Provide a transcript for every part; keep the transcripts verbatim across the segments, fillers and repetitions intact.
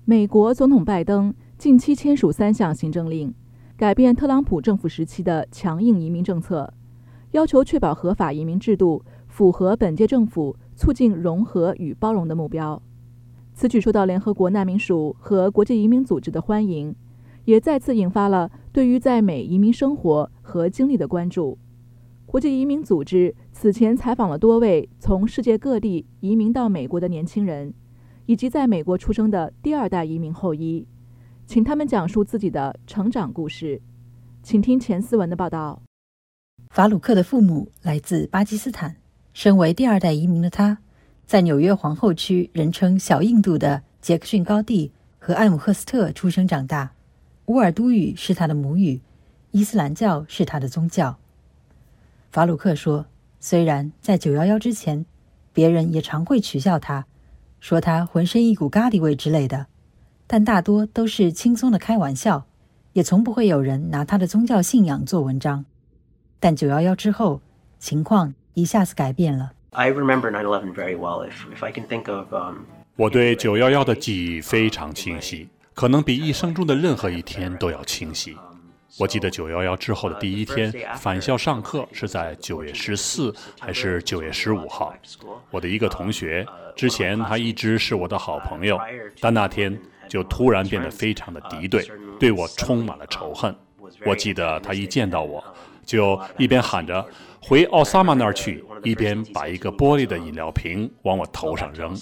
美国总统拜登近期签署三项行政令，改变特朗普政府时期的强硬移民政策，要求确保合法移民制度符合本届政府促进融合与包容的目标。此举受到联合国难民署和国际移民组织的欢迎，也再次引发了对于在美移民生活和经历的关注。国际移民组织此前采访了多位从世界各地移民到美国的年轻人，以及在美国出生的第二代移民后裔，请他们讲述自己的成长故事。请听钱思文的报道。 法鲁克的父母来自巴基斯坦，身为第二代移民的他，在纽约皇后区人称小印度的杰克逊高地和艾姆赫斯特出生长大。乌尔都语是他的母语，伊斯兰教是他的宗教。法鲁克说，虽然在九一一之前，别人也常会取笑他，说他浑身一股咖喱味之类的，但大多都是轻松的开玩笑，也从不会有人拿他的宗教信仰做文章。但九一一之后，情况一下子改变了。 I remember nine eleven very well. If if I can think of, um, 我对九一一的记忆非常清晰，可能比一生中的任何一天都要清晰。我记得九一一之后的第一天返校上课是在九月十四还是九月十五号。我的一个同学，之前他一直是我的好朋友，但那天就突然变得非常的敌对，对我充满了仇恨。我记得他一见到我，就一边喊着回奥萨玛那儿去，一边把一个玻璃的饮料瓶往我头上扔。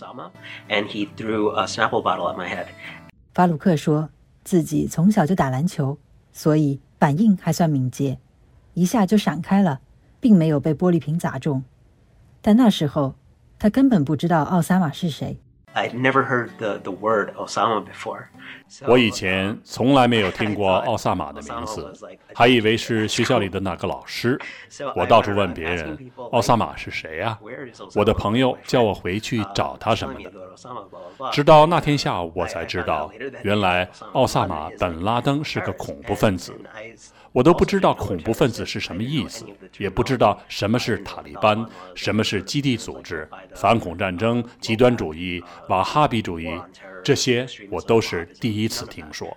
法鲁克说，自己从小就打篮球，所以反应还算敏捷，一下就闪开了，并没有被玻璃瓶砸中。但那时候他根本不知道奥萨玛是谁。 I'd never heard the, the word Osama before. 我以前从来没有听过奥萨玛的名字，还以为是学校里的那个老师。我到处问别人，奥萨玛是谁啊？我的朋友叫我回去找他什么的。直到那天下午，我才知道，原来奥萨玛·本·拉登是个恐怖分子。我都不知道恐怖分子是什么意思，也不知道什么是塔利班，什么是基地组织、反恐战争、极端主义、瓦哈比主义，这些我都是第一次听说。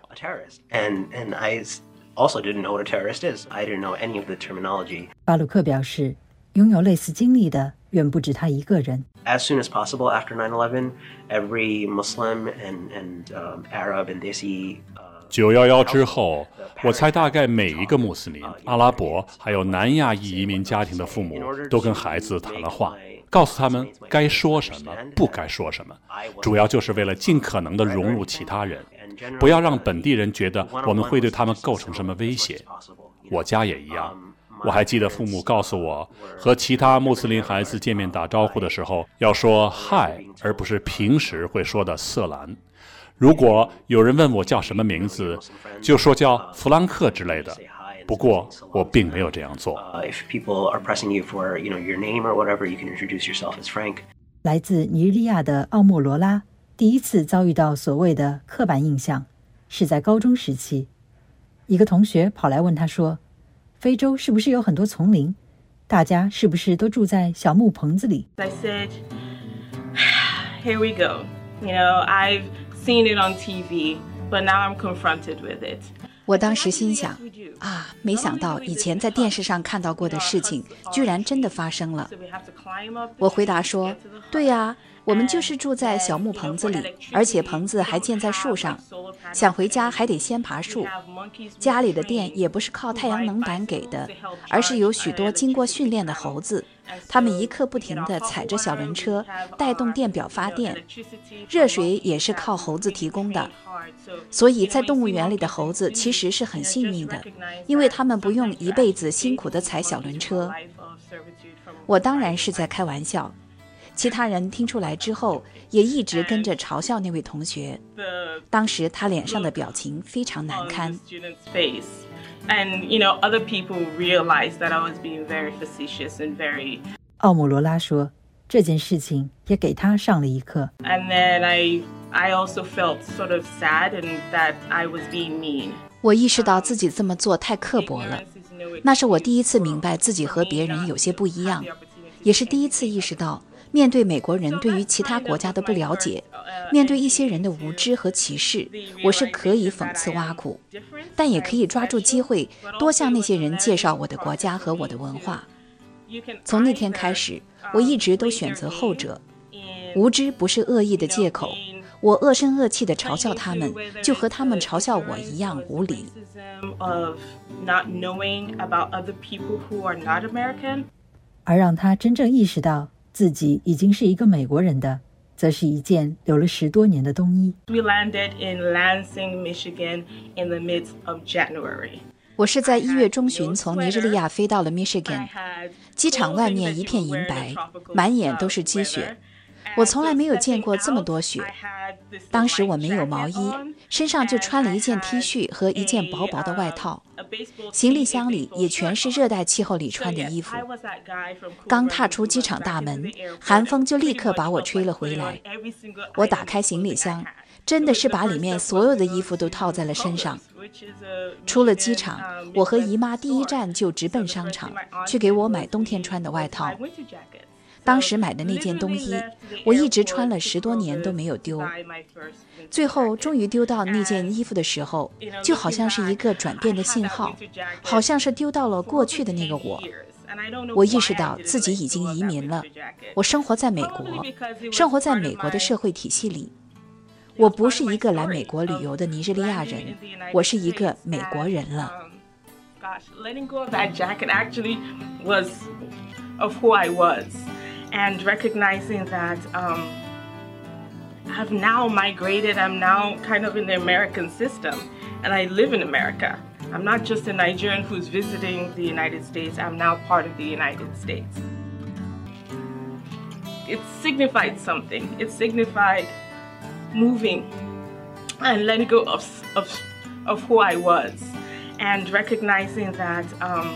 巴鲁克表示，拥有类似经历的远不止他一个人。 As soon as possible after nine eleven, every Muslim and, and um, Arab and Desi 九一一之后，我猜大概每一个穆斯林、阿拉伯还有南亚裔移民家庭的父母都跟孩子谈了话，告诉他们该说什么，不该说什么，主要就是为了尽可能的融入其他人，不要让本地人觉得我们会对他们构成什么威胁。我家也一样，我还记得父母告诉我，和其他穆斯林孩子见面打招呼的时候要说嗨，而不是平时会说的色兰。如果有人问我叫什么名字，就说叫弗兰克之类的。不过我并没有这样做。 来自尼日利亚的奥莫罗拉第一次遭遇到所谓的刻板印象，是在高中时期。一个同学跑来问他说，非洲是不是有很多丛林？大家是不是都住在小木棚子里？ I said, here we go. You know, I've seen it on T V, but now I'm confronted with it. 我当时心想啊，没想到以前在电视上看到过的事情居然真的发生了。我回答说，对呀，我们就是住在小木棚子里，而且棚子还建在树上，想回家还得先爬树。家里的电也不是靠太阳能板给的，而是有许多经过训练的猴子，他们一刻不停地踩着小轮车带动电表发电，热水也是靠猴子提供的。所以在动物园里的猴子其实是很幸运的，因为他们不用一辈子辛苦地踩小轮车。我当然是在开玩笑，其他人听出来之后也一直跟着嘲笑那位同学。当时他脸上的表情非常难堪。 And, you know, other people realized that I was being very facetious and very... 奥姆罗拉说，这件事情也给他上了一课。 And then I, I also felt sort of sad and that I was being mean. 我意识到自己这么做太刻薄了，那是我第一次明白自己和别人有些不一样，也是第一次意识到面对美国人对于其他国家的不了解， 面对一些人的无知和歧视，我是可以讽刺挖苦，但也可以抓住机会多向那些人介绍我的国家和我的文化。从那天开始，我一直都选择后者。无知不是恶意的借口，我恶声恶气地嘲笑他们，就和他们嘲笑我一样无理。 而让他真正意识到自己已经是一个美国人的，则是一件留了十多年的冬衣。 We landed in Lansing, Michigan in the midst of January. 我是在一月中旬从尼日利亚飞到了 Michigan， 机场外面一片银白，满眼都是积雪。我从来没有见过这么多雪。当时我没有毛衣，身上就穿了一件 T 恤和一件薄薄的外套，行李箱里也全是热带气候里穿的衣服。刚踏出机场大门，寒风就立刻把我吹了回来。我打开行李箱，真的是把里面所有的衣服都套在了身上。出了机场，我和姨妈第一站就直奔商场，去给我买冬天穿的外套。当时买的那件冬衣，我一直穿了十多年都没有丢。最后终于丢到那件衣服的时候，就好像是一个转变的信号，好像是丢到了过去的那个我。我意识到自己已经移民了，我生活在美国，生活在美国的社会体系里。我不是一个来美国旅游的尼日利亚人，我是一个美国人了。 Gosh, letting go of that jacket actually was of who I was, and recognizing that um, I've now migrated, I'm now kind of in the American system, and I live in America. I'm not just a Nigerian who's visiting the United States, I'm now part of the United States. It signified something. It signified moving and letting go of, of, of who I was, and recognizing that um,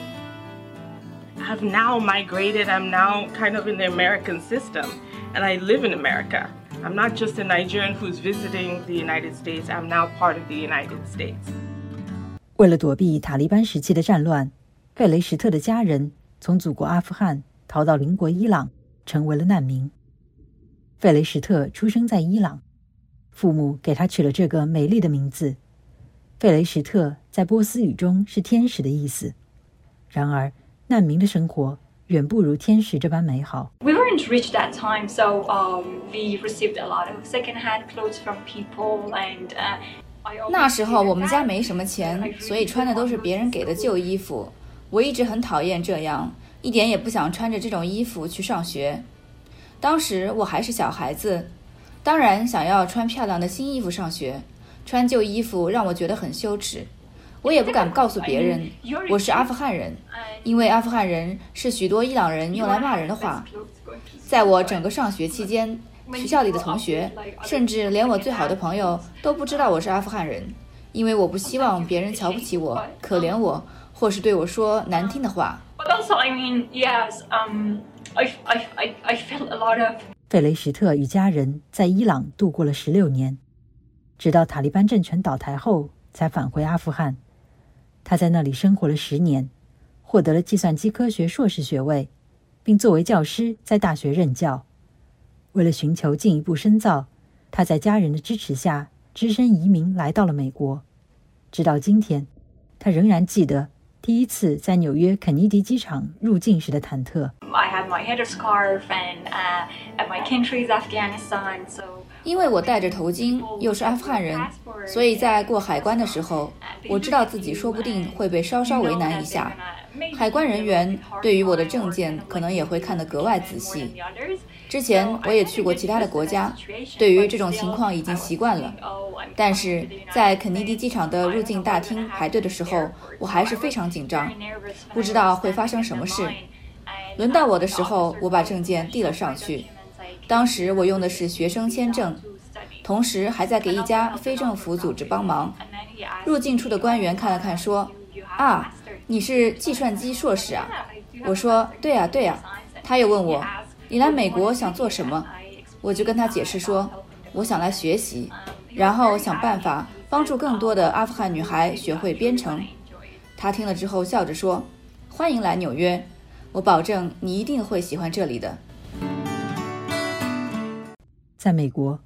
I've now migrated, I'm now kind of in the American system, and I live in America. I'm not just a Nigerian who's visiting the United States, I'm now part of the United States. 为了躲避塔利班时期的战乱，费雷什特的家人从祖国阿富汗逃到邻国伊朗，成为了难民。费雷什特出生在伊朗，父母给他取了这个美丽的名字。费雷什特在波斯语中是天使的意思。然而，难民的生活远不如天使这般美好。 We weren't rich that time, so um, we received a lot of second-hand clothes from people, and uh, I always 那时候我们家没什么钱，所以穿的都是别人给的旧衣服。我一直很讨厌这样，一点也不想穿着这种衣服去上学。当时我还是小孩子，当然想要穿漂亮的新衣服上学，穿旧衣服让我觉得很羞耻。我也不敢告诉别人我是阿富汗人，因为阿富汗人是许多伊朗人用来骂人的话。在我整个上学期间，学校里的同学，甚至连我最好的朋友都不知道我是阿富汗人，因为我不希望别人瞧不起我、可怜我，或是对我说难听的话。 But also, I mean, yes, um, I, I, I, I felt a lot of. 费雷什特与家人在伊朗度过了十六年，直到塔利班政权倒台后才返回阿富汗。他在那里生活了十年，获得了计算机科学硕士学位，并作为教师在大学任教。为了寻求进一步深造，他在家人的支持下只身移民来到了美国。直到今天，他仍然记得第一次在纽约肯尼迪机场入境时的忐忑。 I had my headscarf, and uh, and my country is Afghanistan, so. 因为我戴着头巾，又是阿富汗人，所以在过海关的时候，我知道自己说不定会被稍稍为难一下。海关人员对于我的证件可能也会看得格外仔细。之前我也去过其他的国家，对于这种情况已经习惯了。但是在肯尼迪机场的入境大厅排队的时候，我还是非常紧张，不知道会发生什么事。轮到我的时候，我把证件递了上去。当时我用的是学生签证，同时还在给一家非政府组织帮忙。入境处的官员看了看说：“啊，你是计算机硕士啊？”我说：“对啊，对啊。”他又问我：“你来美国想做什么？”我就跟他解释说：“我想来学习，然后想办法帮助更多的阿富汗女孩学会编程。”他听了之后笑着说：“欢迎来纽约，我保证你一定会喜欢这里的。” 在美国，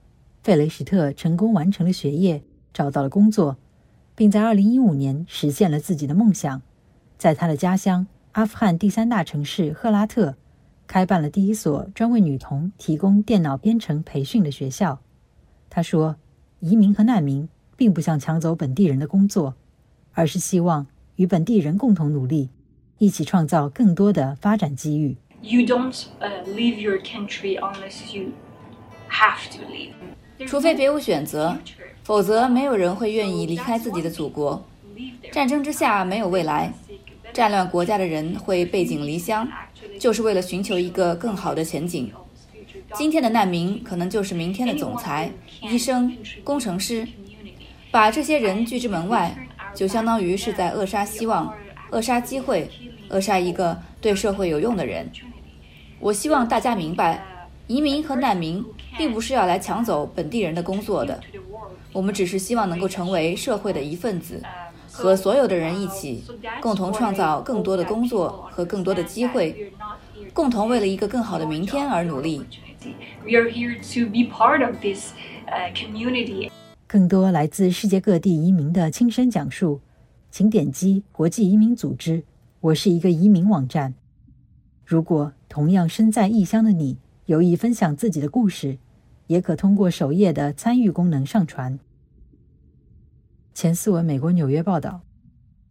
费雷史特成功完成了学业，找到了工作，并在二零一五年实现了自己的梦想，在他的家乡阿富汗第三大城市赫拉特开办了第一所专为女童提供电脑编程培训的学校。他说，移民和难民并不想抢走本地人的工作，而是希望与本地人共同努力，一起创造更多的发展机遇。 You don't uh, leave your country unless you have to leave. 除非别无选择，否则没有人会愿意离开自己的祖国。战争之下没有未来，战乱国家的人会背井离乡，就是为了寻求一个更好的前景。今天的难民可能就是明天的总裁、医生、工程师。把这些人拒之门外，就相当于是在扼杀希望，扼杀机会，扼杀一个对社会有用的人。我希望大家明白，移民和难民并不是要来抢走本地人的工作的，我们只是希望能够成为社会的一份子，和所有的人一起，共同创造更多的工作和更多的机会，共同为了一个更好的明天而努力。 We are here to be part of this uh, community. 更多来自世界各地移民的亲身讲述，请点击国际移民组织我是一个移民网站。如果同样身在异乡的你有意分享自己的故事，也可通过首页的参与功能上传。前四文美国纽约报道。